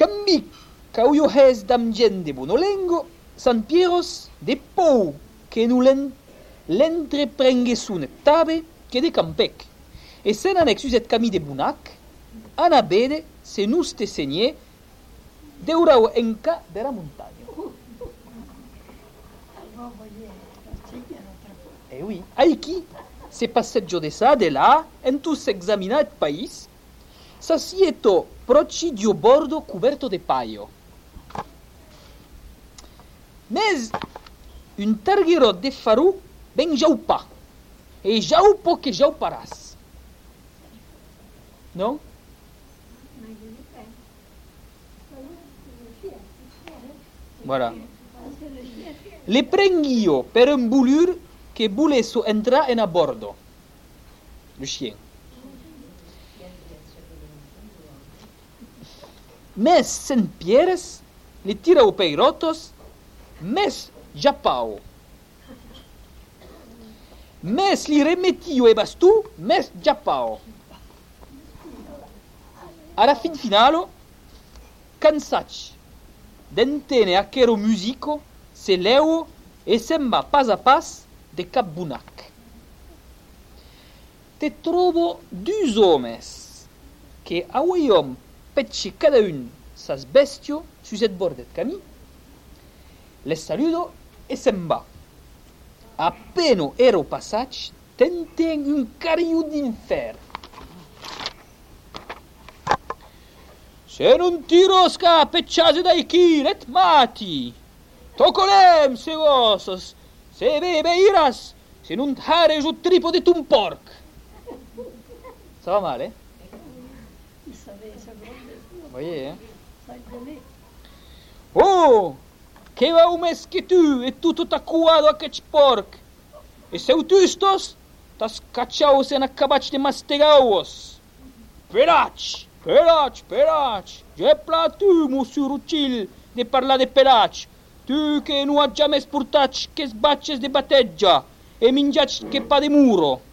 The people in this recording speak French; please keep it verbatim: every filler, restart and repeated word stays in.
Cambi, cauio hes dam gen de bonolengo, San Pieros de pou, que nous l'entreprenguessun tabe, que de campec. Et sen annexus et cami de bunac, anabede, se nous te segné, deurao enca de la montagne. Eh oui, aiki, se passeggio de ça, de là, en tous examinat país, sa sieto procidio bordo coberto de paio. Mais un targuero de farou ben jaupa, e jaupo que jauparás. Non? Voilà. Le prenguio per un boulure que boulesso entra en a bordo. Le chien. Mes sen pieres, le tirao peirotos, mes japao. Mes li remetio e bastu, mes japao. Alla fin finalo, cansach, d'entene aquero musico, se leo e sembra pas a pas de cap bunac. Te trovo dus homes che auiom pecce cada un sas bestio sus et bordet cami. Les saludo e sembra. Appeno ero passage, tenten un cariu d'infer. Se non ti rosca pecciase dai chi, let mati. Tocolem se osos, se bebe iras, se non hare giù tripo de tun porc. Ça va mal, eh? Voyez, eh? Oh, che va un mes che tu e tutto t'accuado a quech porc. E se utustos, tas cacciaos en accabac de mastegauos. Perac, perac, perac. Je platu, monsieur Rucil, de parla de perac. Tu che nu ha già mes purtac che sbacces de bateggia e mingiac che pa de muro.